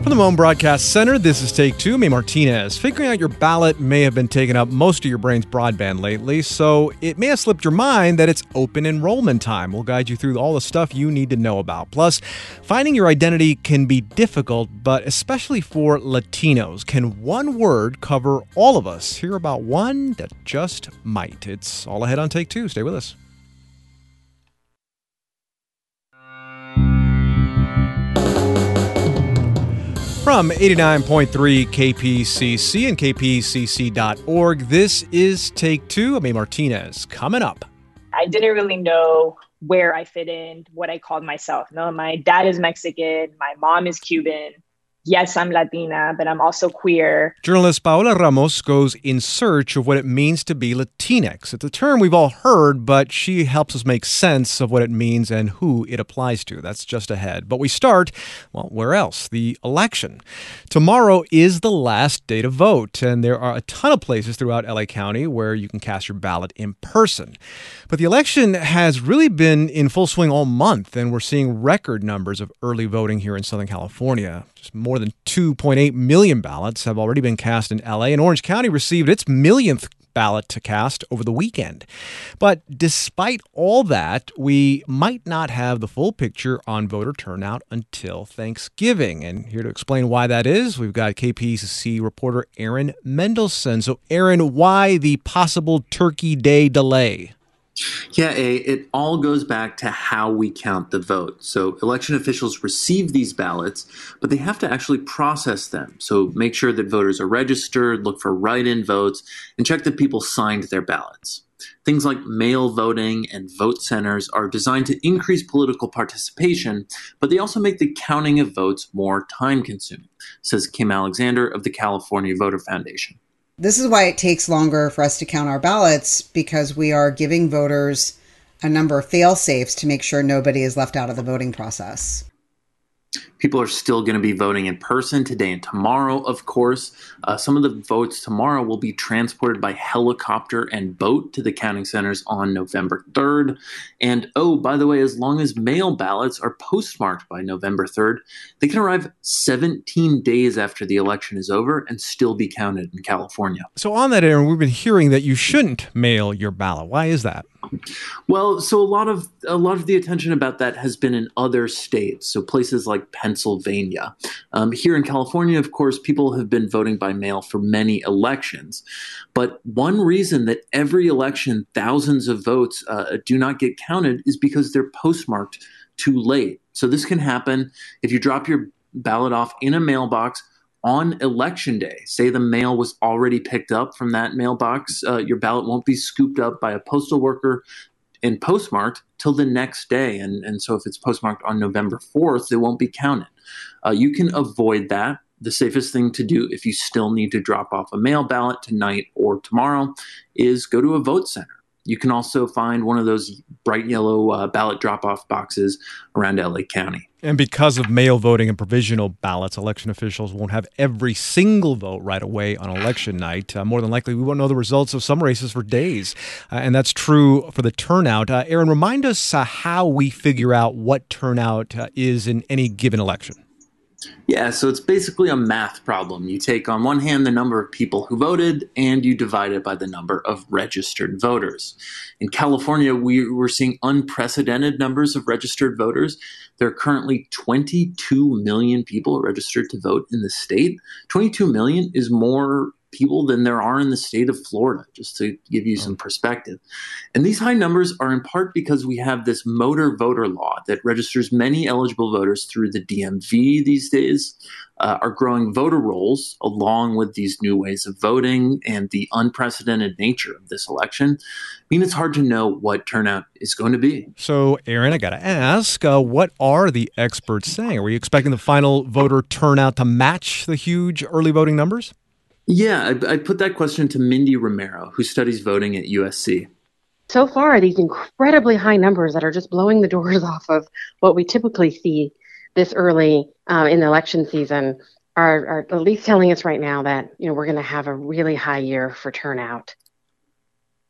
From the Moan Broadcast Center, this is Take Two. May Martinez. Figuring out your ballot may have been taking up most of your brain's broadband lately, so it may have slipped your mind that it's open enrollment time. We'll guide you through all the stuff you need to know about. Plus, finding your identity can be difficult, but especially for Latinos. Can one word cover all of us? Hear about one that just might. It's all ahead on Take Two. Stay with us. From 89.3 KPCC and kpcc.org, this is Take Two. I'm May Martinez. Coming up. I didn't really know where I fit in, what I called myself. No, my dad is Mexican. My mom is Cuban. Yes, I'm Latina, but I'm also queer. Journalist Paola Ramos goes in search of what it means to be Latinx. It's a term we've all heard, but she helps us make sense of what it means and who it applies to. That's just ahead. But we start, well, where else? The election. Tomorrow is the last day to vote, and there are a ton of places throughout LA County where you can cast your ballot in person. But the election has really been in full swing all month, and we're seeing record numbers of early voting here in Southern California. Just more than 2.8 million ballots have already been cast in LA, and Orange County received its millionth ballot to cast over the weekend. But despite all that, we might not have the full picture on voter turnout until Thanksgiving. And here to explain why that is, we've got KPCC reporter Aaron Mendelson. So Aaron, why the possible Turkey Day delay? Yeah, it all goes back to how we count the vote. So election officials receive these ballots, but they have to actually process them. So make sure that voters are registered, look for write-in votes, and check that people signed their ballots. Things like mail voting and vote centers are designed to increase political participation, but they also make the counting of votes more time-consuming, says Kim Alexander of the California Voter Foundation. This is why it takes longer for us to count our ballots, because we are giving voters a number of fail-safes to make sure nobody is left out of the voting process. People are still going to be voting in person today and tomorrow, of course. Some of the votes tomorrow will be transported by helicopter and boat to the counting centers on November 3rd. And, oh, by the way, as long as mail ballots are postmarked by November 3rd, they can arrive 17 days after the election is over and still be counted in California. So on that, Aaron, we've been hearing that you shouldn't mail your ballot. Why is that? Well, so a lot of the attention about that has been in other states, so places like Pennsylvania. Here in California, of course, people have been voting by mail for many elections. But one reason that every election thousands of votes do not get counted is because they're postmarked too late. So this can happen if you drop your ballot off in a mailbox on election day. Say the mail was already picked up from that mailbox, your ballot won't be scooped up by a postal worker and postmarked till the next day. And so if it's postmarked on November 4th, it won't be counted. You can avoid that. The safest thing to do if you still need to drop off a mail ballot tonight or tomorrow is go to a vote center. You can also find one of those bright yellow ballot drop-off boxes around LA County. And because of mail voting and provisional ballots, election officials won't have every single vote right away on election night. More than likely, we won't know the results of some races for days. And that's true for the turnout. Aaron, remind us how we figure out what turnout is in any given election. Yeah, so it's basically a math problem. You take on one hand the number of people who voted and you divide it by the number of registered voters. In California, we're seeing unprecedented numbers of registered voters. There are currently 22 million people registered to vote in the state. 22 million is more people than there are in the state of Florida, just to give you some perspective. And these high numbers are in part because we have this motor voter law that registers many eligible voters through the DMV these days. Our growing voter rolls, along with these new ways of voting and the unprecedented nature of this election, mean it's hard to know what turnout is going to be. So, Aaron, I got to ask, what are the experts saying? Are we expecting the final voter turnout to match the huge early voting numbers? Yeah, I put that question to Mindy Romero, who studies voting at USC. So far, these incredibly high numbers that are just blowing the doors off of what we typically see this early in the election season are at least telling us right now that we're going to have a really high year for turnout.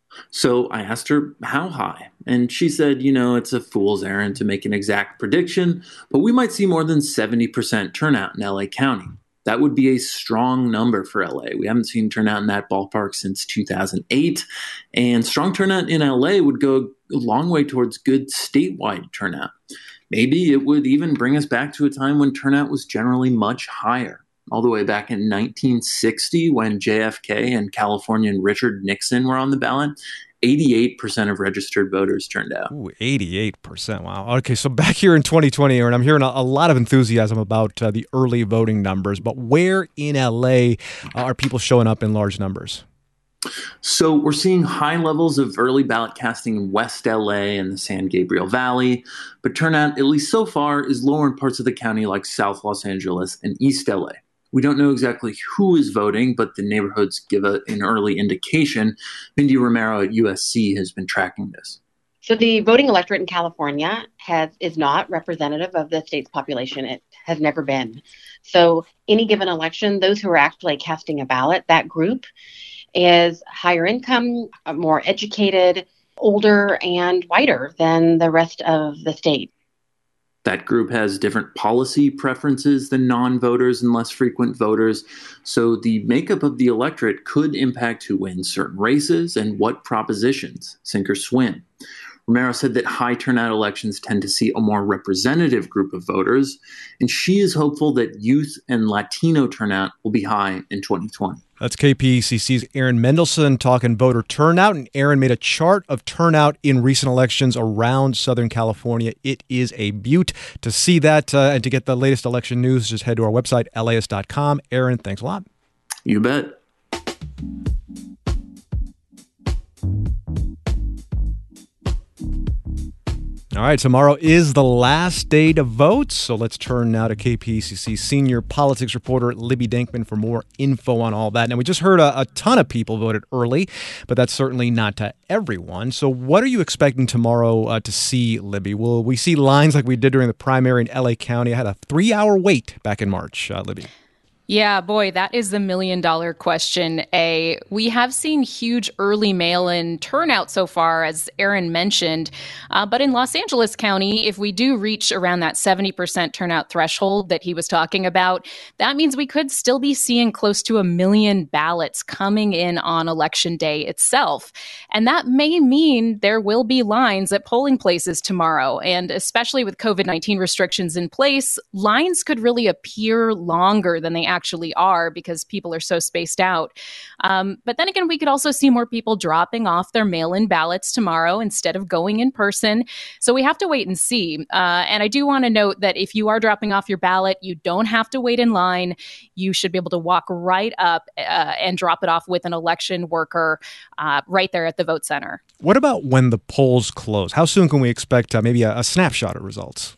So I asked her how high, and she said, it's a fool's errand to make an exact prediction, but we might see more than 70% turnout in LA County. That would be a strong number for LA. We haven't seen turnout in that ballpark since 2008, and strong turnout in LA would go a long way towards good statewide turnout. Maybe it would even bring us back to a time when turnout was generally much higher. All the way back in 1960, when JFK and Californian Richard Nixon were on the ballot, 88% of registered voters turned out. Ooh, 88%. Wow. Okay, so back here in 2020, Aaron, I'm hearing a lot of enthusiasm about the early voting numbers, but where in LA are people showing up in large numbers? So we're seeing high levels of early ballot casting in West LA and the San Gabriel Valley, but turnout, at least so far, is lower in parts of the county like South Los Angeles and East LA. We don't know exactly who is voting, but the neighborhoods give an early indication. Mindy Romero at USC has been tracking this. So the voting electorate in California is not representative of the state's population. It has never been. So any given election, those who are actually casting a ballot, that group is higher income, more educated, older, and whiter than the rest of the state. That group has different policy preferences than non-voters and less frequent voters, so the makeup of the electorate could impact who wins certain races and what propositions sink or swim. Romero said that high turnout elections tend to see a more representative group of voters, and she is hopeful that youth and Latino turnout will be high in 2020. That's KPCC's Aaron Mendelson talking voter turnout. And Aaron made a chart of turnout in recent elections around Southern California. It is a beaut. To see that and to get the latest election news, just head to our website, LAist.com. Aaron, thanks a lot. You bet. All right, tomorrow is the last day to vote, so let's turn now to KPCC senior politics reporter Libby Denkman for more info on all that. Now, we just heard a ton of people voted early, but that's certainly not to everyone. So what are you expecting tomorrow to see, Libby? Will we see lines like we did during the primary in LA County? I had a 3-hour wait back in March, Libby. Yeah, boy, that is the million-dollar question, A. We have seen huge early mail-in turnout so far, as Aaron mentioned. But in Los Angeles County, if we do reach around that 70% turnout threshold that he was talking about, that means we could still be seeing close to 1 million ballots coming in on Election Day itself. And that may mean there will be lines at polling places tomorrow. And especially with COVID-19 restrictions in place, lines could really appear longer than they actually are because people are so spaced out. But then again, we could also see more people dropping off their mail-in ballots tomorrow instead of going in person. So we have to wait and see. And I do want to note that if you are dropping off your ballot, you don't have to wait in line. You should be able to walk right up and drop it off with an election worker right there at the vote center. What about when the polls close? How soon can we expect maybe a snapshot of results?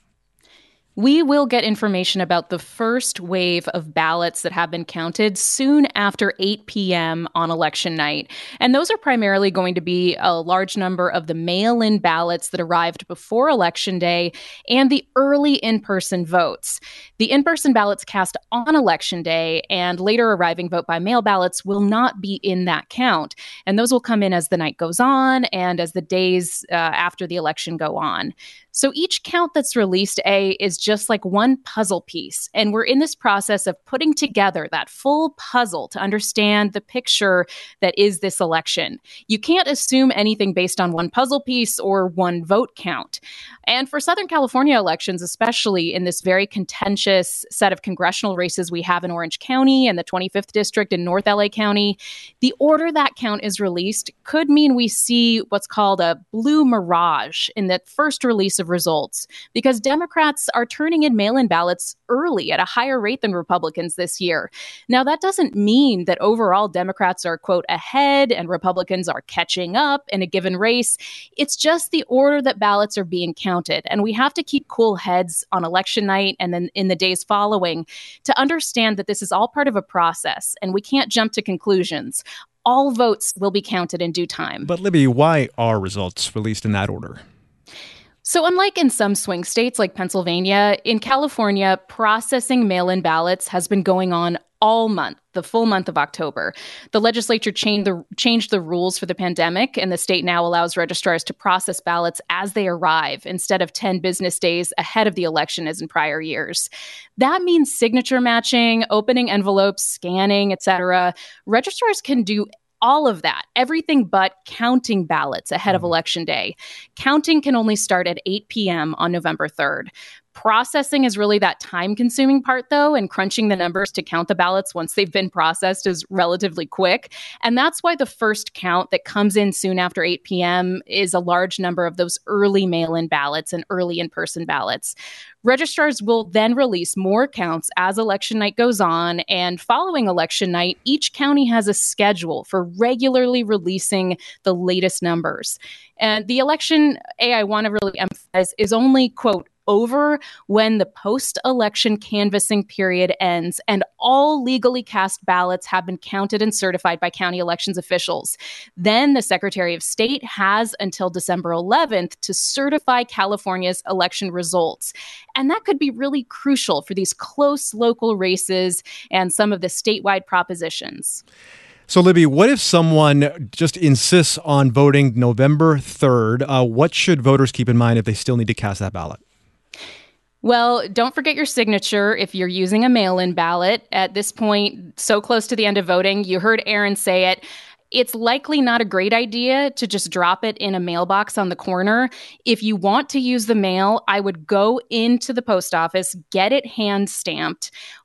We will get information about the first wave of ballots that have been counted soon after 8 p.m. on election night. And those are primarily going to be a large number of the mail-in ballots that arrived before Election Day and the early in-person votes. The in-person ballots cast on Election Day and later arriving vote-by-mail ballots will not be in that count. And those will come in as the night goes on and as the days after the election go on. So each count that's released, is just like one puzzle piece. And we're in this process of putting together that full puzzle to understand the picture that is this election. You can't assume anything based on one puzzle piece or one vote count. And for Southern California elections, especially in this very contentious set of congressional races we have in Orange County and the 25th District in North LA County, the order that count is released could mean we see what's called a blue mirage in that first release of results, because Democrats are turning in mail-in ballots early at a higher rate than Republicans this year. Now, that doesn't mean that overall Democrats are, quote, ahead and Republicans are catching up in a given race. It's just the order that ballots are being counted. And we have to keep cool heads on election night and then in the days following to understand that this is all part of a process and we can't jump to conclusions. All votes will be counted in due time. But Libby, why are results released in that order? So unlike in some swing states like Pennsylvania, in California, processing mail-in ballots has been going on all month, the full month of October. The legislature changed the rules for the pandemic, and the state now allows registrars to process ballots as they arrive instead of 10 business days ahead of the election as in prior years. That means signature matching, opening envelopes, scanning, etc. Registrars can do all of that, everything but counting ballots ahead of Election Day. Counting can only start at 8 p.m. on November 3rd. Processing is really that time-consuming part, though, and crunching the numbers to count the ballots once they've been processed is relatively quick. And that's why the first count that comes in soon after 8 p.m. is a large number of those early mail-in ballots and early in-person ballots. Registrars will then release more counts as election night goes on, and following election night, each county has a schedule for regularly releasing the latest numbers. And the election, I want to really emphasize, is only, quote, over when the post-election canvassing period ends and all legally cast ballots have been counted and certified by county elections officials. Then the Secretary of State has until December 11th to certify California's election results. And that could be really crucial for these close local races and some of the statewide propositions. So, Libby, what if someone just insists on voting November 3rd? What should voters keep in mind if they still need to cast that ballot? Well, don't forget your signature if you're using a mail-in ballot. At this point, so close to the end of voting, you heard Aaron say it. It's likely not a great idea to just drop it in a mailbox on the corner. If you want to use the mail, I would go into the post office, get it hand-stamped,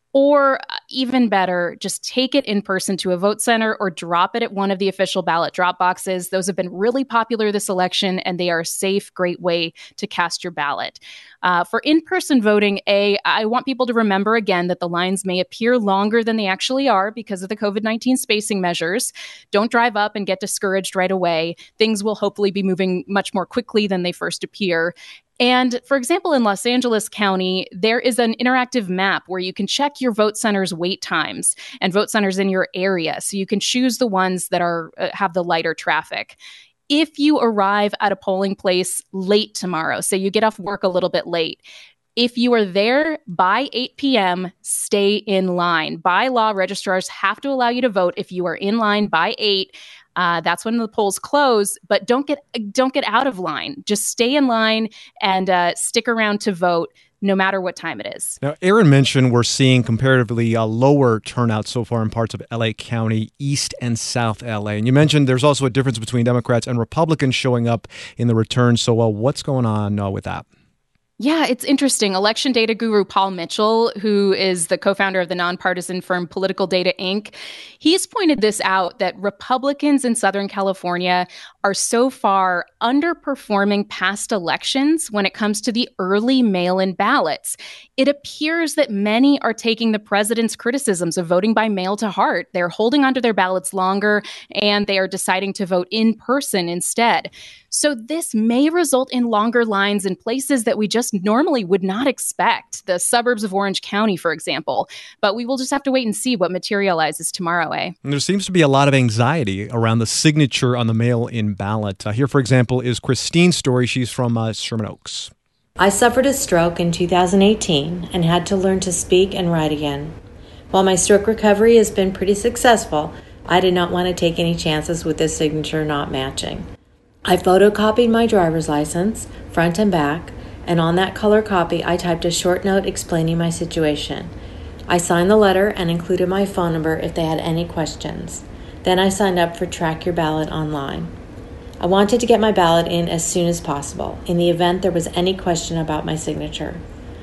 or even better, just take it in person to a vote center or drop it at one of the official ballot drop boxes. Those have been really popular this election, and they are a safe, great way to cast your ballot. For in-person voting, I want people to remember again that the lines may appear longer than they actually are because of the COVID-19 spacing measures. Don't drive up and get discouraged right away. Things will hopefully be moving much more quickly than they first appear. And for example, in Los Angeles County, there is an interactive map where you can check your vote center's wait times and vote centers in your area. So you can choose the ones that have the lighter traffic. If you arrive at a polling place late tomorrow, say you get off work a little bit late, if you are there by 8 p.m., stay in line. By law, registrars have to allow you to vote if you are in line by 8. That's when the polls close, but don't get out of line. Just stay in line and stick around to vote no matter what time it is. Now, Aaron mentioned we're seeing comparatively a lower turnout so far in parts of LA County, East and South LA. And you mentioned there's also a difference between Democrats and Republicans showing up in the return. So what's going on with that? Yeah, it's interesting. Election data guru Paul Mitchell, who is the co-founder of the nonpartisan firm Political Data Inc., he's pointed this out, that Republicans in Southern California are so far underperforming past elections when it comes to the early mail-in ballots. It appears that many are taking the president's criticisms of voting by mail to heart. They're holding onto their ballots longer, and they are deciding to vote in person instead. So this may result in longer lines in places that we just normally would not expect, the suburbs of Orange County, for example. But we will just have to wait and see what materializes tomorrow, And there seems to be a lot of anxiety around the signature on the mail-in ballot. Here, for example, is Christine's story. She's from Sherman Oaks. I suffered a stroke in 2018 and had to learn to speak and write again. While my stroke recovery has been pretty successful, I did not want to take any chances with this signature not matching. I photocopied my driver's license, front and back, and on that color copy I typed a short note explaining my situation. I signed the letter and included my phone number if they had any questions. Then I signed up for Track Your Ballot online. I wanted to get my ballot in as soon as possible, in the event there was any question about my signature.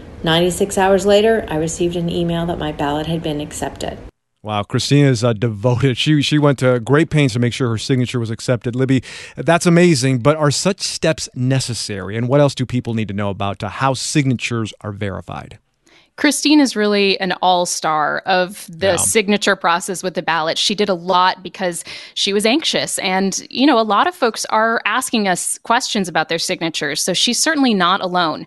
96 hours later, I received an email that my ballot had been accepted. Wow, Christina is devoted. She went to great pains to make sure her signature was accepted. Libby, that's amazing, but are such steps necessary? And what else do people need to know about how signatures are verified? Christine is really an all-star of the signature process with the ballot. She did a lot because she was anxious. And, a lot of folks are asking us questions about their signatures. So she's certainly not alone.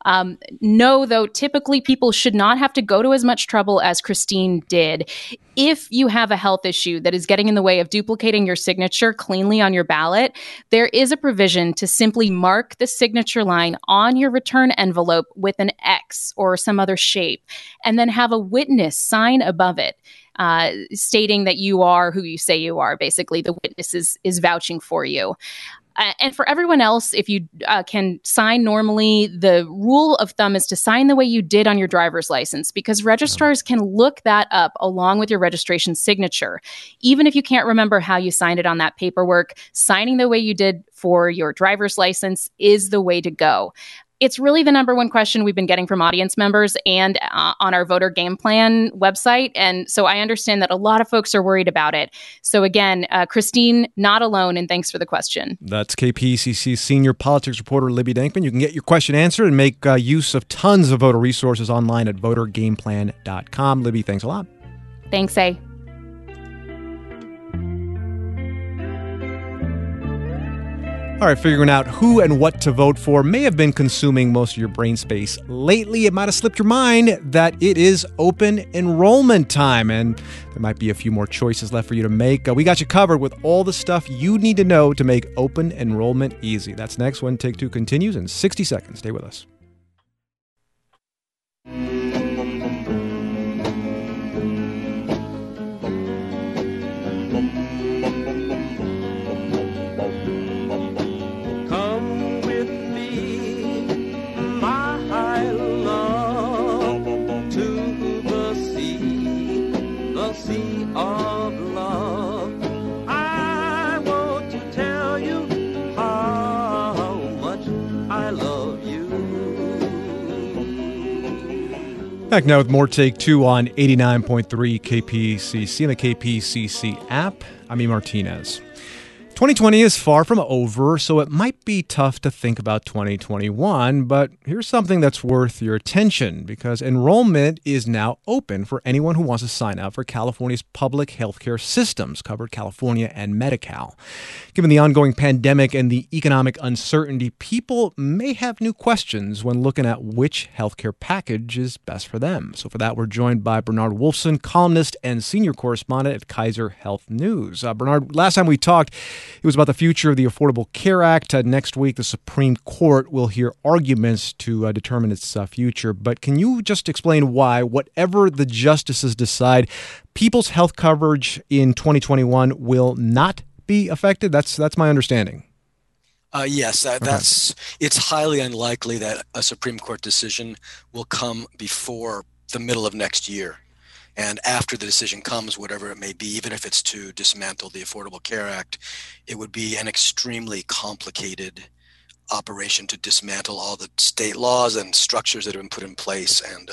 No, though, typically people should not have to go to as much trouble as Christine did. If you have a health issue that is getting in the way of duplicating your signature cleanly on your ballot, there is a provision to simply mark the signature line on your return envelope with an X or some other shape, and then have a witness sign above it. stating that you are who you say you are. Basically, the witness is vouching for you. And for everyone else, if you can sign normally, the rule of thumb is to sign the way you did on your driver's license, because registrars can look that up along with your registration signature. Even if you can't remember how you signed it on that paperwork, signing the way you did for your driver's license is the way to go. It's really the number one question we've been getting from audience members and on our voter game plan website. And so I understand that a lot of folks are worried about it. So again, Christine, not alone, and thanks for the question. That's KPCC senior politics reporter Libby Denkman. You can get your question answered and make use of tons of voter resources online at votergameplan.com. Libby, thanks a lot. Thanks, A. All right, figuring out who and what to vote for may have been consuming most of your brain space lately. It might have slipped your mind that it is open enrollment time, and there might be a few more choices left for you to make. We got you covered with all the stuff you need to know to make open enrollment easy. That's next when Take Two continues in 60 seconds. Stay with us. Back now with more Take Two on 89.3 KPCC and the KPCC app. I'm E. Martinez. 2020 is far from over, so it might be tough to think about 2021, but here's something that's worth your attention, because enrollment is now open for anyone who wants to sign up for California's public healthcare systems, covered California and Medi-Cal. Given the ongoing pandemic and the economic uncertainty, people may have new questions when looking at which healthcare package is best for them. So for that, we're joined by Bernard Wolfson, columnist and senior correspondent at Kaiser Health News. Bernard, last time we talked, it was about the future of the Affordable Care Act. Next week, the Supreme Court will hear arguments to determine its future. But can you just explain why, whatever the justices decide, people's health coverage in 2021 will not be affected? That's my understanding. Yes, it's highly unlikely that a Supreme Court decision will come before the middle of next year. And after the decision comes, whatever it may be, even if it's to dismantle the Affordable Care Act, it would be an extremely complicated operation to dismantle all the state laws and structures that have been put in place. And,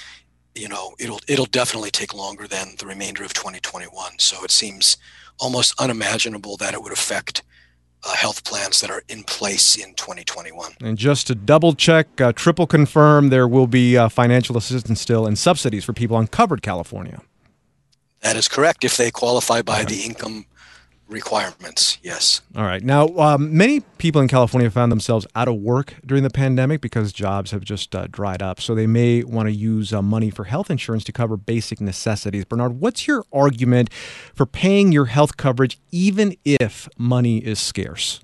it'll definitely take longer than the remainder of 2021. So it seems almost unimaginable that it would affect health plans that are in place in 2021. And just to double check, triple confirm, there will be financial assistance still and subsidies for people on covered California. That is correct, if they qualify by the income requirements, yes. All right. Now, many people in California found themselves out of work during the pandemic because jobs have just dried up. So they may want to use money for health insurance to cover basic necessities. Bernard, what's your argument for paying your health coverage even if money is scarce?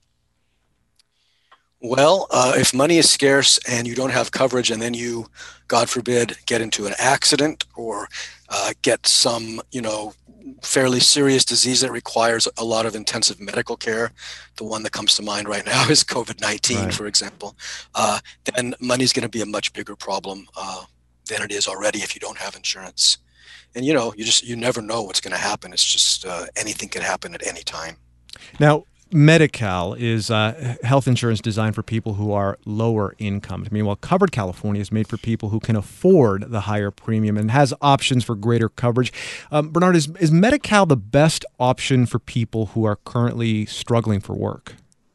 Well, if money is scarce and you don't have coverage, and then you, God forbid, get into an accident or get some, fairly serious disease that requires a lot of intensive medical care, the one that comes to mind right now is COVID-19, right, for example, then money's going to be a much bigger problem than it is already if you don't have insurance. And, you never know what's going to happen. It's just anything can happen at any time. Now, Medi-Cal is health insurance designed for people who are lower income. Meanwhile, Covered California is made for people who can afford the higher premium and has options for greater coverage. Bernard, is Medi-Cal the best option for people who are currently struggling for work?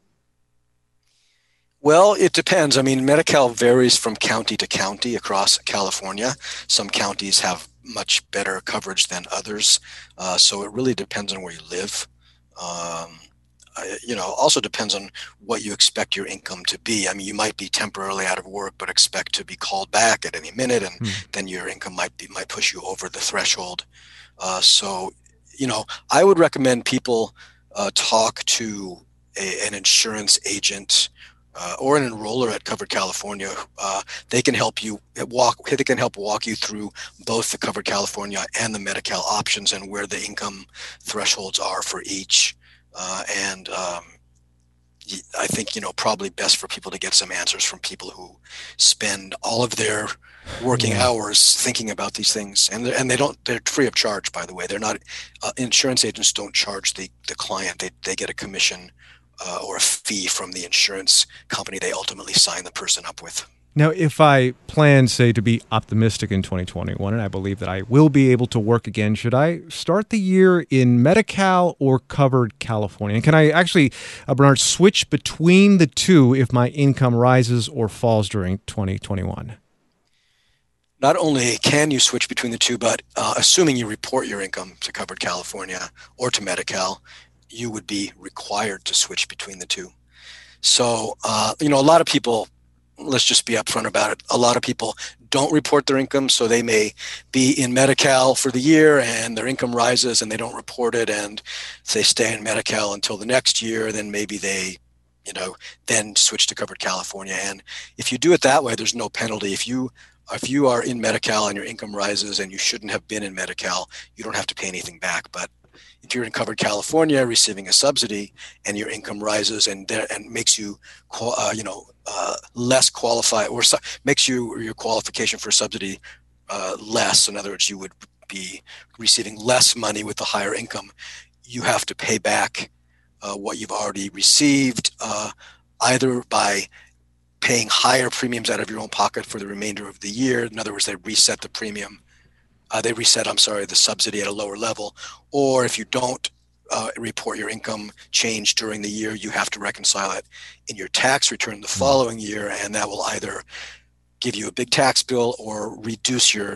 Well, it depends. Medi-Cal varies from county to county across California. Some counties have much better coverage than others, so it really depends on where you live. Also depends on what you expect your income to be. You might be temporarily out of work, but expect to be called back at any minute, and then your income might push you over the threshold. I would recommend people talk to an insurance agent or an enroller at Covered California. They can help you walk you through both the Covered California and the Medi-Cal options and where the income thresholds are for each. And I think, probably best for people to get some answers from people who spend all of their working hours thinking about these things. And they're free of charge, by the way. They're not, insurance agents don't charge the client. They get a commission or a fee from the insurance company they ultimately sign the person up with. Now, if I plan, say, to be optimistic in 2021, and I believe that I will be able to work again, should I start the year in Medi-Cal or Covered California? And can I actually, Bernard, switch between the two if my income rises or falls during 2021? Not only can you switch between the two, but assuming you report your income to Covered California or to Medi-Cal, you would be required to switch between the two. So, a lot of people, let's just be upfront about it. A lot of people don't report their income, so they may be in Medi-Cal for the year and their income rises and they don't report it, and they stay in Medi-Cal until the next year. Then maybe they, then switch to Covered California. And if you do it that way, there's no penalty. If you are in Medi-Cal and your income rises and you shouldn't have been in Medi-Cal, you don't have to pay anything back. But if you're in Covered California receiving a subsidy and your income rises and makes you, less qualified, or makes your qualification for subsidy less, in other words, you would be receiving less money with the higher income, you have to pay back what you've already received, either by paying higher premiums out of your own pocket for the remainder of the year. In other words, they reset the subsidy at a lower level. Or if you don't report your income change during the year, you have to reconcile it in your tax return the following year, and that will either give you a big tax bill or reduce your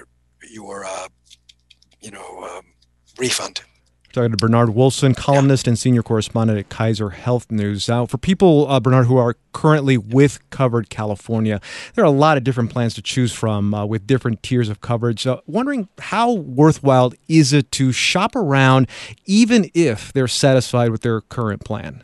refund. Talking to Bernard Wolfson, columnist and senior correspondent at Kaiser Health News. For people, Bernard, who are currently with Covered California, there are a lot of different plans to choose from with different tiers of coverage. Wondering how worthwhile is it to shop around even if they're satisfied with their current plan?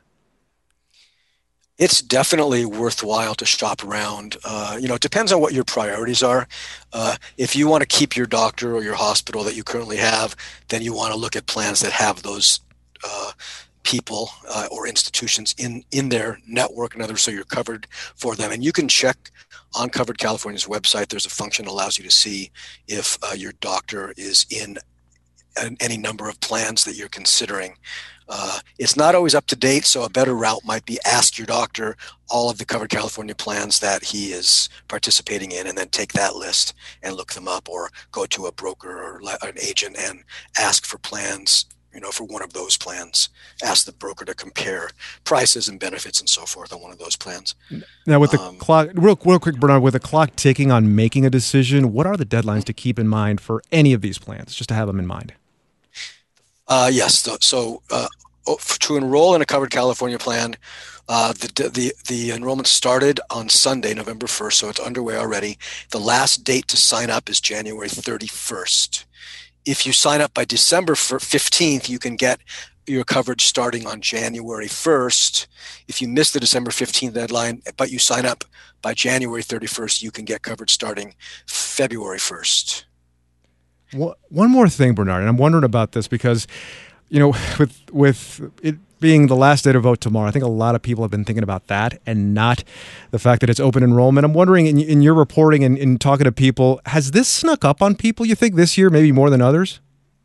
It's definitely worthwhile to shop around. It depends on what your priorities are. If you want to keep your doctor or your hospital that you currently have, then you want to look at plans that have those people or institutions in their network, and others, so you're covered for them. And you can check on Covered California's website. There's a function that allows you to see if your doctor is in any number of plans that you're considering. It's not always up to date, so a better route might be ask your doctor all of the Covered California plans that he is participating in, and then take that list and look them up, or go to a broker or an agent and ask for plans, for one of those plans. Ask the broker to compare prices and benefits and so forth on one of those plans. Now, with the clock, real quick, Bernard, with the clock ticking on making a decision, what are the deadlines to keep in mind for any of these plans, just to have them in mind? Yes. So to enroll in a Covered California plan, the enrollment started on Sunday, November 1st, so it's underway already. The last date to sign up is January 31st. If you sign up by December 15th, you can get your coverage starting on January 1st. If you miss the December 15th deadline, but you sign up by January 31st, you can get coverage starting February 1st. One more thing, Bernard, and I'm wondering about this because, with it being the last day to vote tomorrow, I think a lot of people have been thinking about that and not the fact that it's open enrollment. I'm wondering, in your reporting and in talking to people, has this snuck up on people, you think, this year, maybe more than others?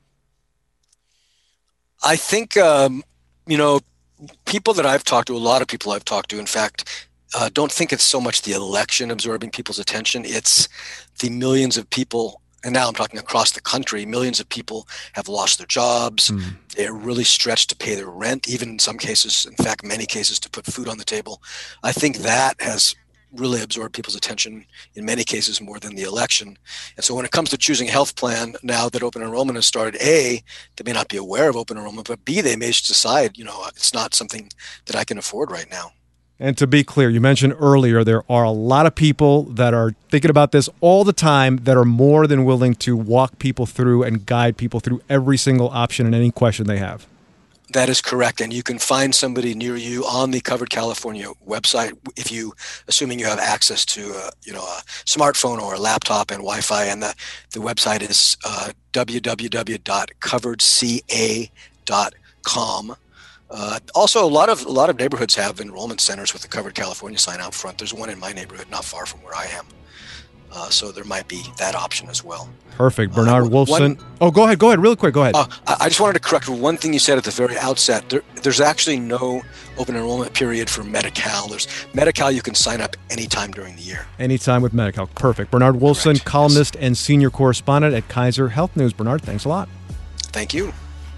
I think, people that I've talked to, a lot of people I've talked to, in fact, don't think it's so much the election absorbing people's attention. It's the millions of people. And now I'm talking across the country, millions of people have lost their jobs. They're really stretched to pay their rent, even in some cases, in fact, many cases, to put food on the table. I think that has really absorbed people's attention in many cases more than the election. And so when it comes to choosing a health plan, now that open enrollment has started, A, they may not be aware of open enrollment, but B, they may decide, it's not something that I can afford right now. And to be clear, you mentioned earlier there are a lot of people that are thinking about this all the time that are more than willing to walk people through and guide people through every single option and any question they have. That is correct, and you can find somebody near you on the Covered California website if you, assuming you have access to a smartphone or a laptop and Wi-Fi. And the website is www.coveredca.com. Also, a lot of neighborhoods have enrollment centers with the Covered California sign out front. There's one in my neighborhood, not far from where I am. So there might be that option as well. Perfect. Bernard Wolfson. Go ahead. Really quick. Go ahead. I just wanted to correct one thing you said at the very outset. There's actually no open enrollment period for Medi-Cal. There's Medi-Cal, you can sign up anytime during the year. Anytime with Medi-Cal. Perfect. Bernard Wolfson, correct. Columnist and senior correspondent at Kaiser Health News. Bernard, thanks a lot. Thank you.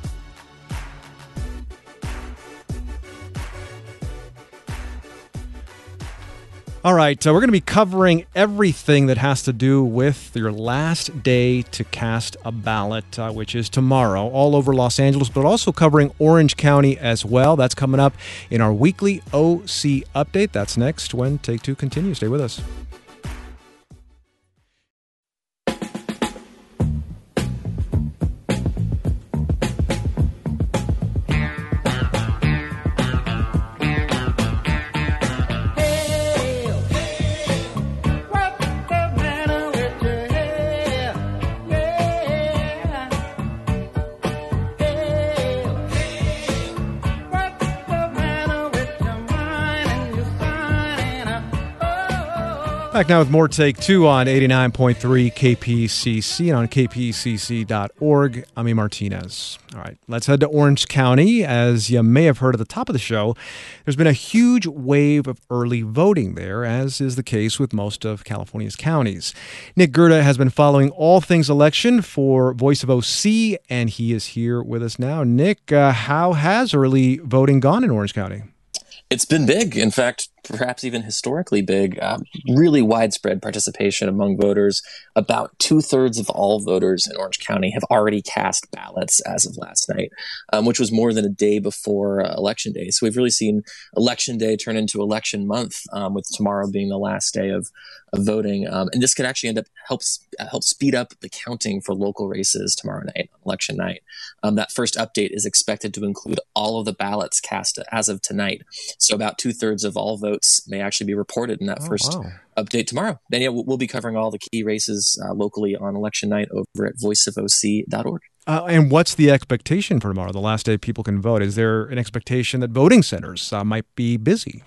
All right, we're going to be covering everything that has to do with your last day to cast a ballot, which is tomorrow, all over Los Angeles, but also covering Orange County as well. That's coming up in our weekly OC update. That's next when Take Two continues. Stay with us. Back now with more Take Two on 89.3 KPCC and on kpcc.org. I'm E. Martinez. All right, let's head to Orange County. As you may have heard at the top of the show, there's been a huge wave of early voting there, as is the case with most of California's counties. Nick Gerda has been following all things election for Voice of OC, and he is here with us now. Nick, how has early voting gone in Orange County? It's been big. In fact, perhaps even historically big. Really widespread participation among voters. About 2/3 of all voters in Orange County have already cast ballots as of last night, which was more than a day before Election Day. So we've really seen Election Day turn into election month, with tomorrow being the last day of voting. And this could actually end up help speed up the counting for local races tomorrow night, election night. That first update is expected to include all of the ballots cast as of tonight. So about 2/3 of all votes may actually be reported in that first update tomorrow. Then we'll be covering all the key races locally on election night over at voiceofoc.org. And what's the expectation for tomorrow, the last day people can vote? Is there an expectation that voting centers might be busy?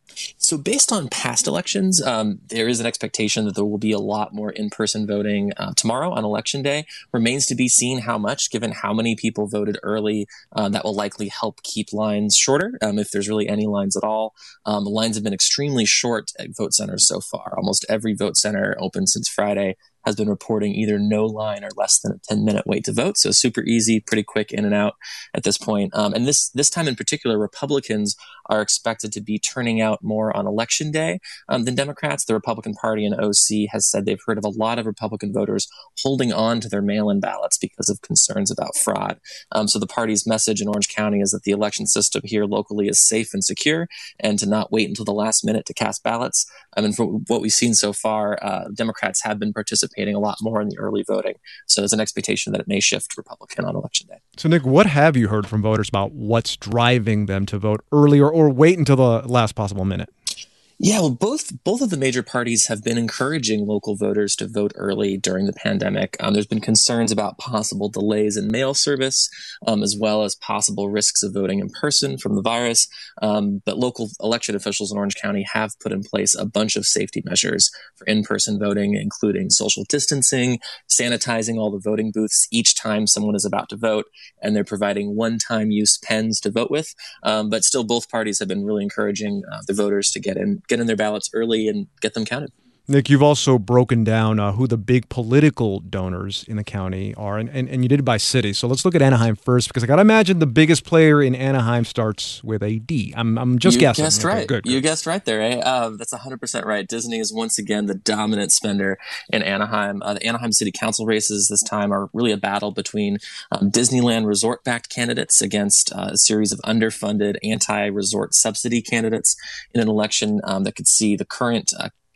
So based on past elections, there is an expectation that there will be a lot more in-person voting tomorrow on Election Day. Remains to be seen how much, given how many people voted early. That will likely help keep lines shorter, if there's really any lines at all. The lines have been extremely short at vote centers so far. Almost every vote center open since Friday has been reporting either no line or less than a 10-minute wait to vote. So super easy, pretty quick in and out at this point. And this time in particular, Republicans are expected to be turning out more on Election Day than Democrats. The Republican Party in OC has said they've heard of a lot of Republican voters holding on to their mail-in ballots because of concerns about fraud. So the party's message in Orange County is that the election system here locally is safe and secure, and to not wait until the last minute to cast ballots. And from what we've seen so far, Democrats have been participating a lot more in the early voting. So there's an expectation that it may shift Republican on Election Day. So, Nick, what have you heard from voters about what's driving them to vote early or wait until the last possible minute? Yeah, well, both of the major parties have been encouraging local voters to vote early during the pandemic. There's been concerns about possible delays in mail service, as well as possible risks of voting in person from the virus. But local election officials in Orange County have put in place a bunch of safety measures for in-person voting, including social distancing, sanitizing all the voting booths each time someone is about to vote, and they're providing one-time use pens to vote with. But still, both parties have been really encouraging the voters to get in their ballots early and get them counted. Nick, you've also broken down who the big political donors in the county are, and you did it by city. So let's look at Anaheim first, because I got to imagine the biggest player in Anaheim starts with a D. I'm just guessing. You guessed right. Good. You guessed right there, eh? That's 100% right. Disney is once again the dominant spender in Anaheim. The Anaheim City Council races this time are really a battle between Disneyland resort-backed candidates against a series of underfunded anti-resort subsidy candidates in an election that could see the current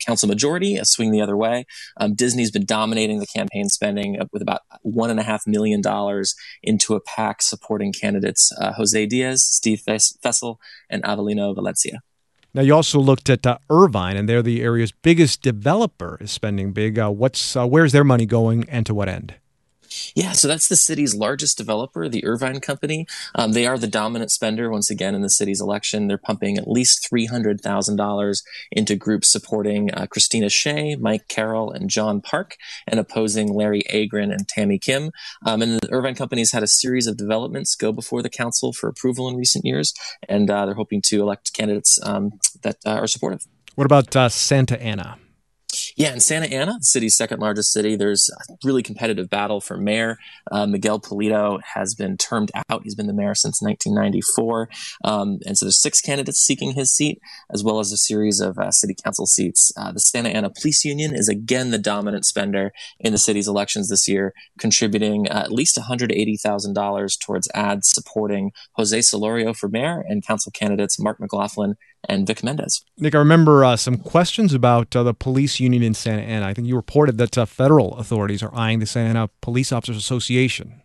council majority swing the other way. Disney's been dominating the campaign spending with about $1.5 million into a PAC supporting candidates Jose Diaz, Steve Fessel, and Avelino Valencia. Now, you also looked at Irvine, and they're the area's biggest developer, is spending big. Where's their money going, and to what end? Yeah, so that's the city's largest developer, the Irvine Company. They are the dominant spender once again in the city's election. They're pumping at least $300,000 into groups supporting Christina Shea, Mike Carroll, and John Park, and opposing Larry Agron and Tammy Kim. And the Irvine Company's had a series of developments go before the council for approval in recent years, and they're hoping to elect candidates that are supportive. What about Santa Ana? Yeah, in Santa Ana, the city's second largest city, there's a really competitive battle for mayor. Miguel Polito has been termed out. He's been the mayor since 1994. And so there's 6 candidates seeking his seat, as well as a series of city council seats. The Santa Ana Police Union is again the dominant spender in the city's elections this year, contributing at least $180,000 towards ads supporting Jose Solorio for mayor and council candidates Mark McLaughlin and Vic Mendez. Nick, I remember some questions about the police union in Santa Ana. I think you reported that federal authorities are eyeing the Santa Ana Police Officers Association.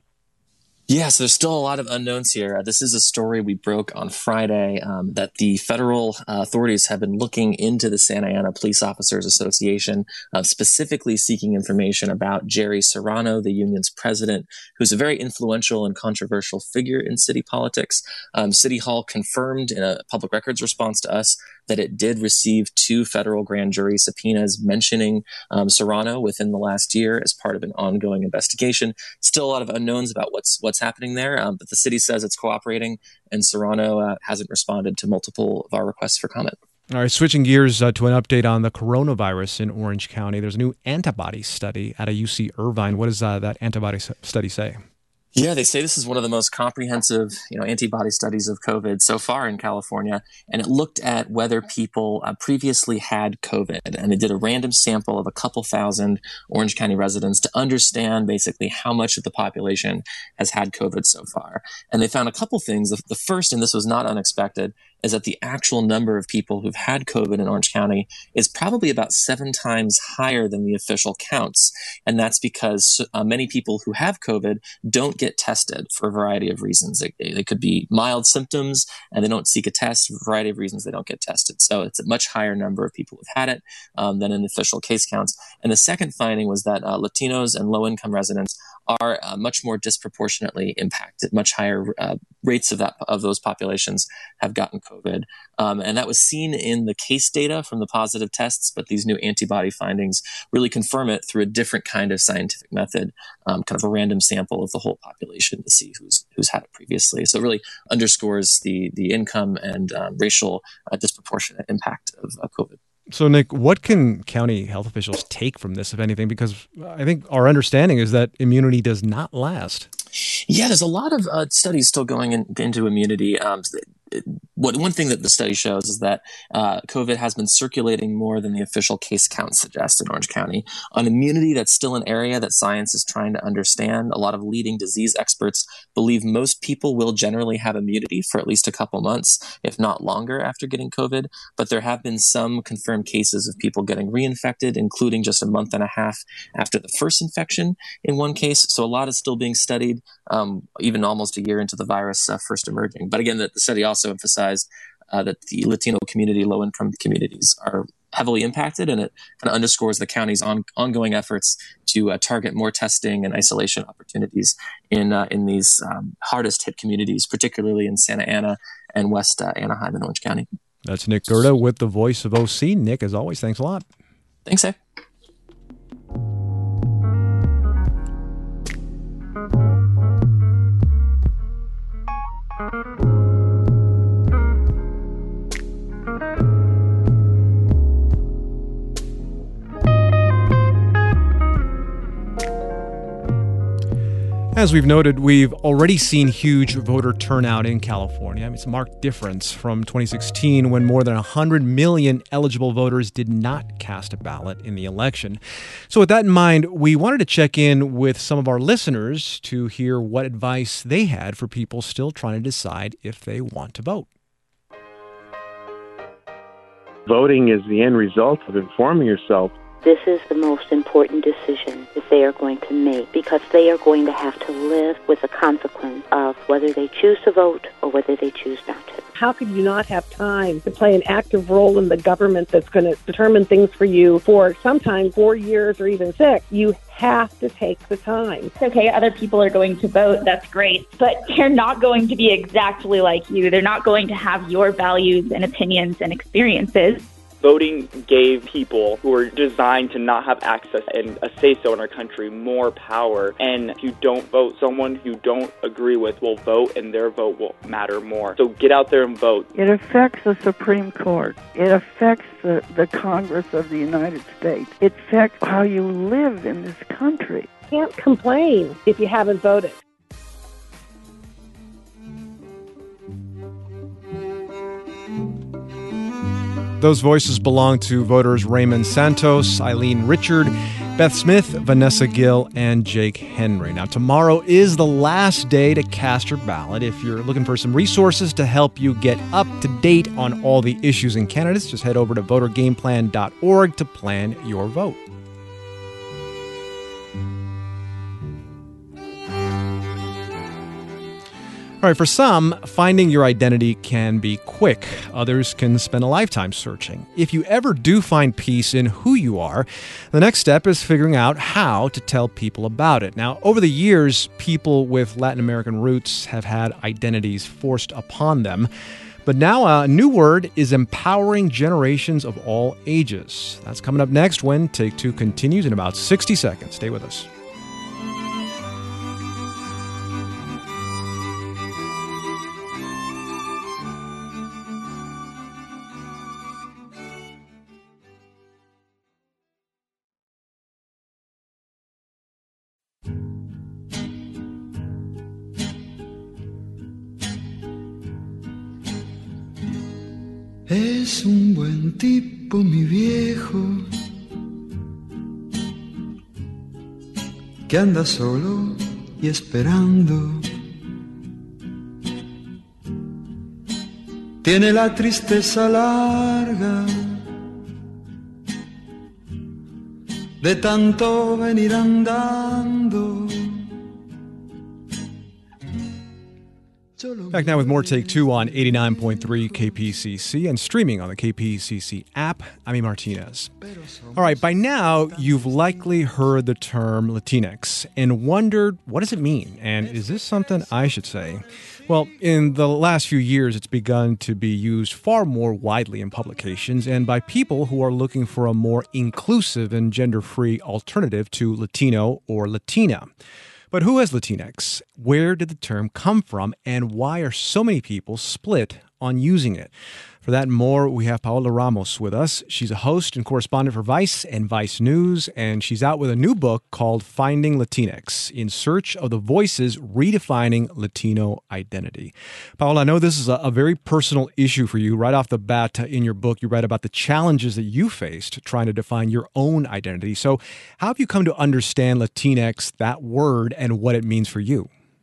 Yeah, so there's still a lot of unknowns here. This is a story we broke on Friday that the federal authorities have been looking into the Santa Ana Police Officers Association, specifically seeking information about Jerry Serrano, the union's president, who's a very influential and controversial figure in city politics. City Hall confirmed in a public records response to us that it did receive 2 federal grand jury subpoenas mentioning Serrano within the last year as part of an ongoing investigation. Still a lot of unknowns about what's happening there, but the city says it's cooperating, and Serrano hasn't responded to multiple of our requests for comment. All right, switching gears to an update on the coronavirus in Orange County. There's a new antibody study out of UC Irvine. What does that antibody study say? Yeah, they say this is one of the most comprehensive, antibody studies of COVID so far in California, and it looked at whether people previously had COVID, and they did a random sample of a couple thousand Orange County residents to understand basically how much of the population has had COVID so far. And they found a couple things. The first, and this was not unexpected, is that the actual number of people who've had COVID in Orange County is probably about 7 times higher than the official counts. And that's because many people who have COVID don't get tested for a variety of reasons. They could be mild symptoms and they don't seek a test. For a variety of reasons, they don't get tested. So it's a much higher number of people who've had it than in official case counts. And the second finding was that Latinos and low-income residents are much more disproportionately impacted. Much higher rates of those populations have gotten COVID. And that was seen in the case data from the positive tests, but these new antibody findings really confirm it through a different kind of scientific method, kind of a random sample of the whole population to see who's had it previously. So it really underscores the income and racial disproportionate impact of COVID. So, Nick, what can county health officials take from this, if anything? Because I think our understanding is that immunity does not last. Yeah, there's a lot of studies still going into immunity. One thing that the study shows is that COVID has been circulating more than the official case count suggests in Orange County. On immunity, that's still an area that science is trying to understand. A lot of leading disease experts believe most people will generally have immunity for at least a couple months, if not longer, after getting COVID. But there have been some confirmed cases of people getting reinfected, including just a month and a half after the first infection in one case. So a lot is still being studied, even almost a year into the virus first emerging. But again, the study also emphasized that the Latino community, low-income communities, are heavily impacted, and it kind of underscores the county's ongoing efforts to target more testing and isolation opportunities in these hardest-hit communities, particularly in Santa Ana and West Anaheim in Orange County. That's Nick Gerda with the Voice of OC. Nick, as always, thanks a lot. Thanks, Zach. As we've noted, we've already seen huge voter turnout in California. It's a marked difference from 2016 when more than 100 million eligible voters did not cast a ballot in the election. So with that in mind, we wanted to check in with some of our listeners to hear what advice they had for people still trying to decide if they want to vote. Voting is the end result of informing yourself. This is the most important decision that they are going to make because they are going to have to live with the consequence of whether they choose to vote or whether they choose not to. How could you not have time to play an active role in the government that's going to determine things for you for sometimes 4 years or even 6? You have to take the time. It's okay, other people are going to vote, that's great, but they're not going to be exactly like you. They're not going to have your values and opinions and experiences. Voting gave people who are designed to not have access and a say-so in our country more power. And if you don't vote, someone you don't agree with will vote, and their vote will matter more. So get out there and vote. It affects the Supreme Court. It affects the Congress of the United States. It affects how you live in this country. You can't complain if you haven't voted. Those voices belong to voters Raymond Santos, Eileen Richard, Beth Smith, Vanessa Gill, and Jake Henry. Now, tomorrow is the last day to cast your ballot. If you're looking for some resources to help you get up to date on all the issues and candidates, just head over to votergameplan.org to plan your vote. All right, for some, finding your identity can be quick. Others can spend a lifetime searching. If you ever do find peace in who you are, the next step is figuring out how to tell people about it. Now, over the years, people with Latin American roots have had identities forced upon them. But now a new word is empowering generations of all ages. That's coming up next when Take Two continues in about 60 seconds. Stay with us. Es un buen tipo, mi viejo, que anda solo y esperando. Tiene la tristeza larga de tanto venir andando. Back now with more Take Two on 89.3 KPCC and streaming on the KPCC app. I'm E. Martinez. All right, by now, you've likely heard the term Latinx and wondered, what does it mean? And is this something I should say? Well, in the last few years, it's begun to be used far more widely in publications and by people who are looking for a more inclusive and gender-free alternative to Latino or Latina. But who is Latinx? Where did the term come from? And why are so many people split on using it? For that and more, we have Paola Ramos with us. She's a host and correspondent for Vice and Vice News, and she's out with a new book called Finding Latinx, In Search of the Voices Redefining Latino Identity. Paola, I know this is a very personal issue for you. Right off the bat in your book, you write about the challenges that you faced trying to define your own identity. So how have you come to understand Latinx, that word, and what it means for you?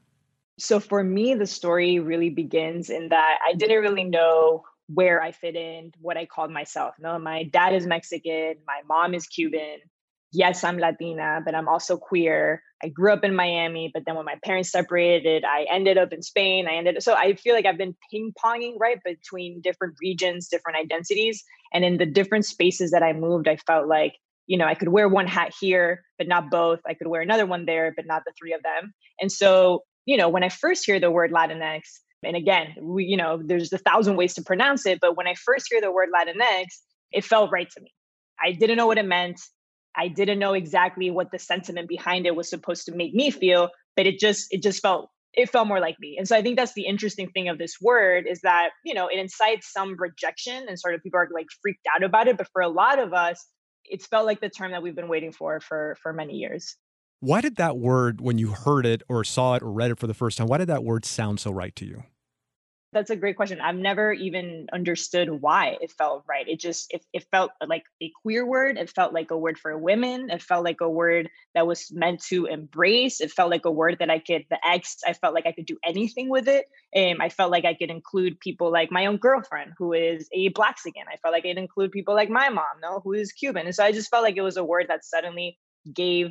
So for me, the story really begins in that I didn't really know where I fit in, what I called myself. No, my dad is Mexican, my mom is Cuban. Yes, I'm Latina, but I'm also queer. I grew up in Miami, but then when my parents separated, I ended up in Spain. So I feel like I've been ping-ponging, right, between different regions, different identities. And in the different spaces that I moved, I felt like, I could wear one hat here, but not both. I could wear another one there, but not the three of them. And so, when I first hear the word Latinx, and again, there's 1,000 ways to pronounce it, but when I first hear the word Latinx, it felt right to me. I didn't know what it meant. I didn't know exactly what the sentiment behind it was supposed to make me feel, but it felt more like me. And so I think that's the interesting thing of this word is that, it incites some rejection and sort of people are like freaked out about it. But for a lot of us, it's felt like the term that we've been waiting for many years. Why did that word, when you heard it or saw it or read it for the first time, why did that word sound so right to you? That's a great question. I've never even understood why it felt right. It felt like a queer word. It felt like a word for women. It felt like a word that was meant to embrace. It felt like a word that I felt like I could do anything with it. I felt like I could include people like my own girlfriend, who is a Blaxican. I felt like I'd include people like my mom, no, who is Cuban. And so I just felt like it was a word that suddenly gave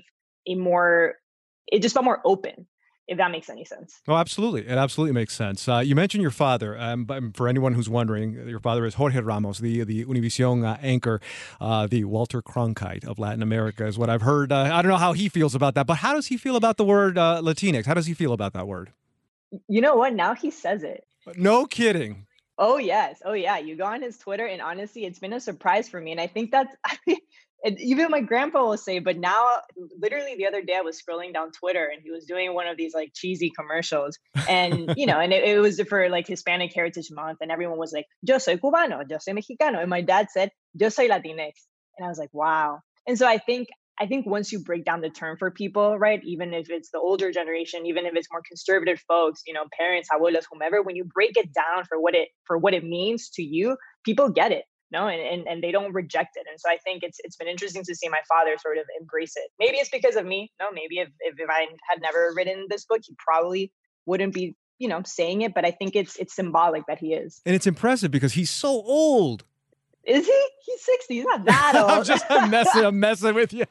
it just felt more open, if that makes any sense. Oh, absolutely. It absolutely makes sense. You mentioned your father. But for anyone who's wondering, your father is Jorge Ramos, the Univision anchor, the Walter Cronkite of Latin America is what I've heard. I don't know how he feels about that, but how does he feel about the word Latinx? How does he feel about that word? You know what? Now he says it. No kidding. Oh, yes. Oh, yeah. You go on his Twitter, and honestly, it's been a surprise for me. And I think and even my grandpa will say, but now, literally the other day I was scrolling down Twitter and he was doing one of these like cheesy commercials. And, and it was for like Hispanic Heritage Month. And everyone was like, yo soy cubano, yo soy mexicano. And my dad said, yo soy Latinx. And I was like, wow. And so I think once you break down the term for people, right, even if it's the older generation, even if it's more conservative folks, parents, abuelos, whomever, when you break it down for what it means to you, people get it. No, and they don't reject it. And so I think it's been interesting to see my father sort of embrace it. Maybe it's because of me. No, maybe if I had never written this book, he probably wouldn't be, saying it. But I think it's symbolic that he is. And it's impressive because he's so old. Is he? He's 60. He's not that old. I'm messing with you.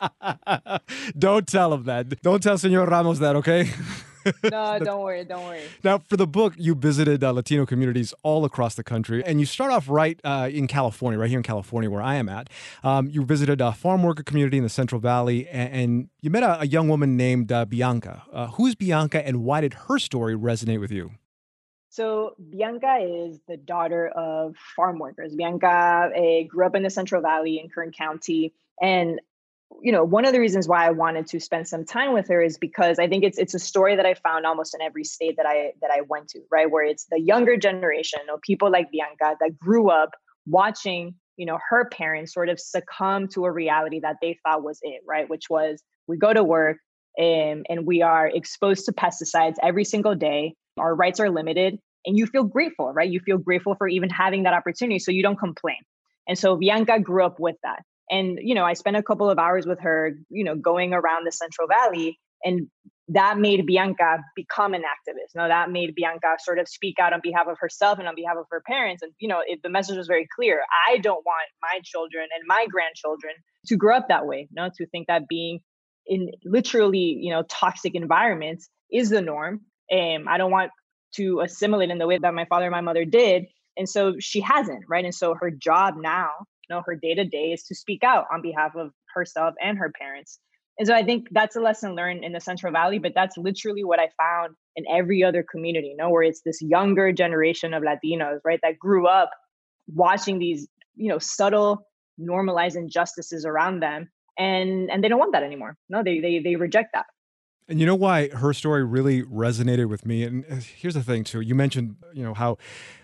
Don't tell him that. Don't tell Senor Ramos that, okay? No, don't worry. Now, for the book, you visited Latino communities all across the country, and you start off right in California, right here in California, where I am at. You visited a farm worker community in the Central Valley, and you met a young woman named Bianca. Who's Bianca, and why did her story resonate with you? So Bianca is the daughter of farm workers. Bianca grew up in the Central Valley in Kern County, and one of the reasons why I wanted to spend some time with her is because I think it's a story that I found almost in every state that I went to, right? Where it's the younger generation, people like Bianca that grew up watching, her parents sort of succumb to a reality that they thought was it, right? Which was we go to work and we are exposed to pesticides every single day. Our rights are limited and you feel grateful, right? You feel grateful for even having that opportunity. So you don't complain. And so Bianca grew up with that. And, I spent a couple of hours with her, going around the Central Valley, and that made Bianca become an activist. That made Bianca sort of speak out on behalf of herself and on behalf of her parents. And, the message was very clear. I don't want my children and my grandchildren to grow up that way, to think that being in literally, toxic environments is the norm. I don't want to assimilate in the way that my father and my mother did. And so she hasn't, right? And so her job now, her day-to-day is to speak out on behalf of herself and her parents. And so I think that's a lesson learned in the Central Valley, but that's literally what I found in every other community, where it's this younger generation of Latinos, right, that grew up watching these, subtle, normalized injustices around them. And they don't want that anymore. No, they reject that. And you know why her story really resonated with me? And here's the thing, too. You mentioned, how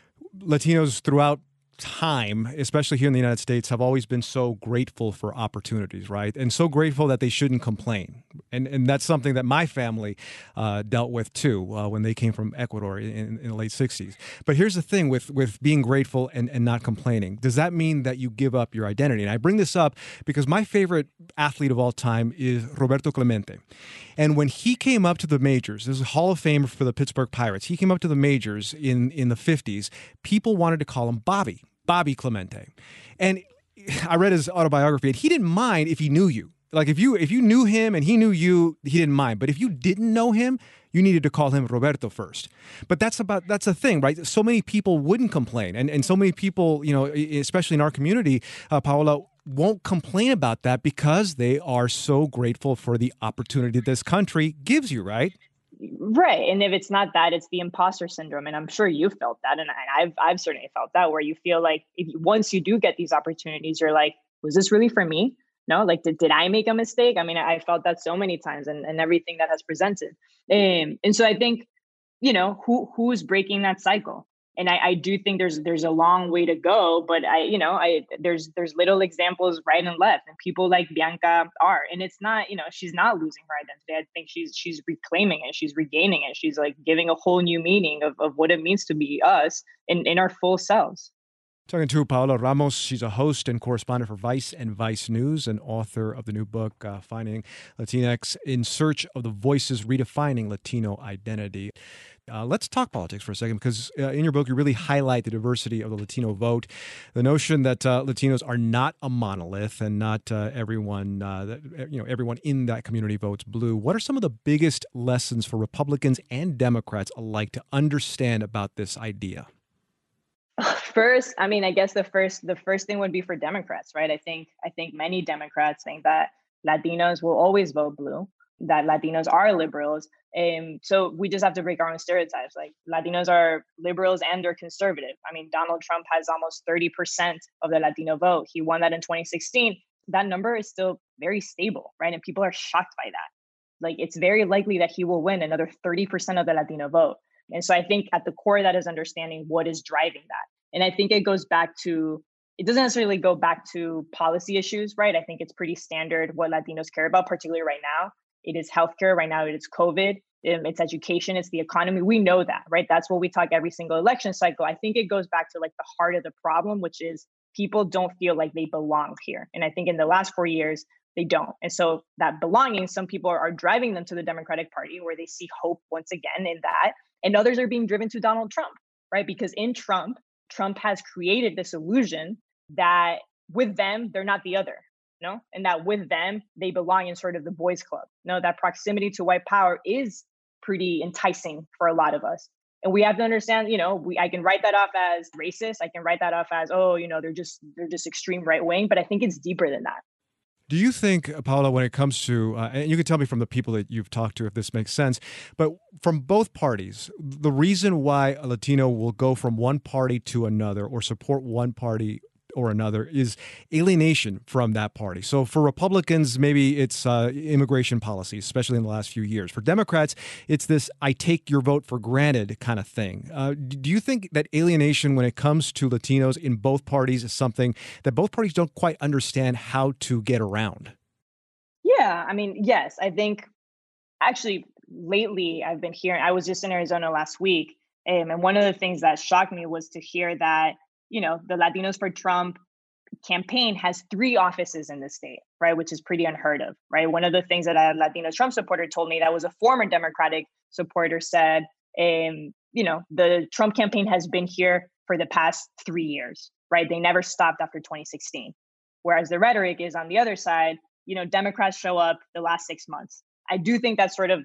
Latinos throughout time, especially here in the United States, have always been so grateful for opportunities, right? And so grateful that they shouldn't complain. And that's something that my family dealt with too when they came from Ecuador in the late 60s. But here's the thing with being grateful and not complaining. Does that mean that you give up your identity? And I bring this up because my favorite athlete of all time is Roberto Clemente. And when he came up to the majors, this is a Hall of Famer for the Pittsburgh Pirates. He came up to the majors in the 50s. People wanted to call him Bobby Clemente. And I read his autobiography, and he didn't mind if he knew you. Like if you knew him and he knew you, he didn't mind. But if you didn't know him, you needed to call him Roberto first. But that's a thing, right? So many people wouldn't complain. And so many people, especially in our community, Paola, won't complain about that because they are so grateful for the opportunity this country gives you, right? Right. And if it's not that, it's the imposter syndrome. And I'm sure you felt that. And I've certainly felt that, where you feel like once you do get these opportunities, you're like, was this really for me? No, like, did I make a mistake? I mean, I felt that so many times and everything that has presented. And so I think, who's breaking that cycle? And I do think there's a long way to go, but there's little examples right and left, and people like Bianca are, and it's not, she's not losing her identity. I think she's reclaiming it, she's regaining it, she's like giving a whole new meaning of what it means to be us in our full selves. Talking to Paola Ramos. She's a host and correspondent for Vice and Vice News and author of the new book, Finding Latinx in Search of the Voices Redefining Latino Identity. Let's talk politics for a second, because in your book, you really highlight the diversity of the Latino vote, the notion that Latinos are not a monolith and not everyone in that community votes blue. What are some of the biggest lessons for Republicans and Democrats alike to understand about this idea? First, I mean, I guess the first thing would be for Democrats, right? I think many Democrats think that Latinos will always vote blue, that Latinos are liberals. So we just have to break our own stereotypes. Like, Latinos are liberals and they're conservative. I mean, Donald Trump has almost 30% of the Latino vote. He won that in 2016. That number is still very stable, right? And people are shocked by that. Like, it's very likely that he will win another 30% of the Latino vote. And so I think at the core of that is understanding what is driving that. And I think it doesn't necessarily go back to policy issues, right? I think it's pretty standard what Latinos care about, particularly right now. It is healthcare right now. It is COVID. It's education. It's the economy. We know that, right? That's what we talk every single election cycle. I think it goes back to like the heart of the problem, which is people don't feel like they belong here. And I think in the last 4 years, they don't. And so that belonging, some people are driving them to the Democratic Party, where they see hope once again in that. And others are being driven to Donald Trump, right? Because in Trump has created this illusion that with them, they're not the other, and that with them, they belong in sort of the boys club. That proximity to white power is pretty enticing for a lot of us. And we have to understand, I can write that off as racist. I can write that off as, they're just extreme right wing. But I think it's deeper than that. Do you think, Paola, when it comes to, and you can tell me from the people that you've talked to if this makes sense, but from both parties, the reason why a Latino will go from one party to another or support one party or another is alienation from that party. So for Republicans, maybe it's immigration policy, especially in the last few years. For Democrats, it's this I take your vote for granted kind of thing. Do you think that alienation when it comes to Latinos in both parties is something that both parties don't quite understand how to get around? Yeah, I mean, yes. I think actually lately I've been hearing, I was just in Arizona last week, and one of the things that shocked me was to hear that the Latinos for Trump campaign has 3 offices in the state, right? Which is pretty unheard of, right? One of the things that a Latino Trump supporter told me that was a former Democratic supporter said, the Trump campaign has been here for the past 3 years, right? They never stopped after 2016. Whereas the rhetoric is on the other side, Democrats show up the last 6 months. I do think that's sort of,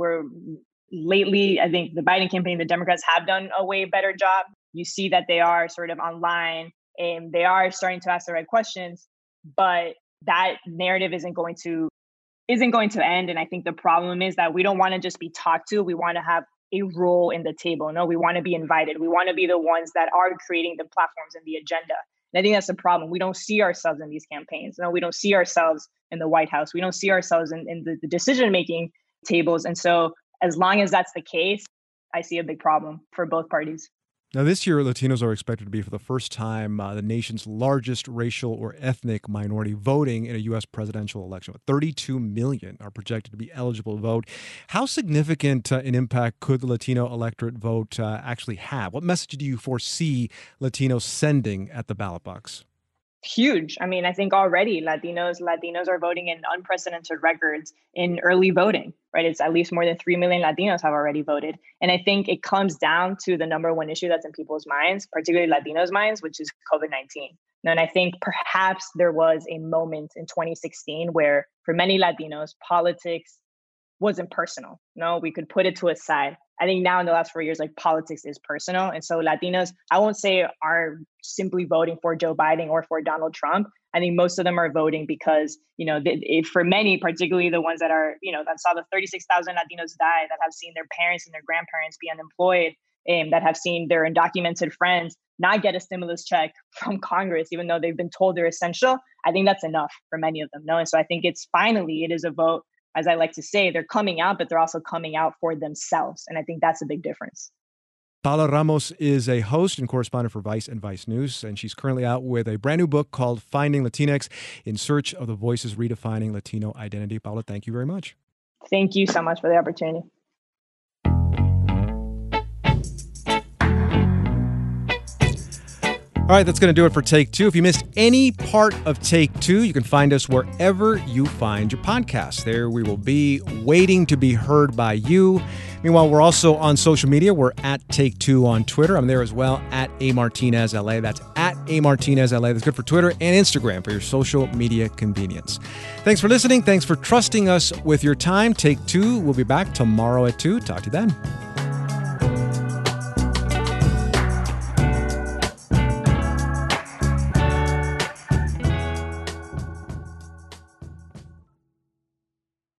lately, I think the Biden campaign, the Democrats have done a way better job. You see that they are sort of online and they are starting to ask the right questions, but that narrative isn't going to end. And I think the problem is that we don't want to just be talked to. We want to have a role in the table. No, we want to be invited. We want to be the ones that are creating the platforms and the agenda. And I think that's the problem. We don't see ourselves in these campaigns. No, we don't see ourselves in the White House. We don't see ourselves in the decision-making tables. And so as long as that's the case, I see a big problem for both parties. Now, this year, Latinos are expected to be, for the first time, the nation's largest racial or ethnic minority voting in a U.S. presidential election. 32 million are projected to be eligible to vote. How significant an impact could the Latino electorate vote actually have? What message do you foresee Latinos sending at the ballot box? Huge. I mean, I think already Latinos are voting in unprecedented records in early voting, right? It's at least more than 3 million Latinos have already voted. And I think it comes down to the number one issue that's in people's minds, particularly Latinos' minds, which is COVID-19. And I think perhaps there was a moment in 2016 where for many Latinos, politics wasn't personal. No, we could put it to a side. I think now in the last 4 years, like, politics is personal. And so Latinos, I won't say are simply voting for Joe Biden or for Donald Trump. I think most of them are voting because, for many, particularly the ones that are, that saw the 36,000 Latinos die, that have seen their parents and their grandparents be unemployed, that have seen their undocumented friends not get a stimulus check from Congress, even though they've been told they're essential. I think that's enough for many of them. No, and so I think it is a vote. As I like to say, they're coming out, but they're also coming out for themselves. And I think that's a big difference. Paula Ramos is a host and correspondent for Vice and Vice News, and she's currently out with a brand new book called Finding Latinx: In Search of the Voices Redefining Latino Identity. Paula, thank you very much. Thank you so much for the opportunity. All right, that's going to do it for Take Two. If you missed any part of Take Two, you can find us wherever you find your podcasts. There we will be, waiting to be heard by you. Meanwhile, we're also on social media. We're at Take Two on Twitter. I'm there as well, at @AMartinezLA. That's at @AMartinezLA. That's good for Twitter and Instagram for your social media convenience. Thanks for listening. Thanks for trusting us with your time. Take Two. We'll be back tomorrow at 2. Talk to you then.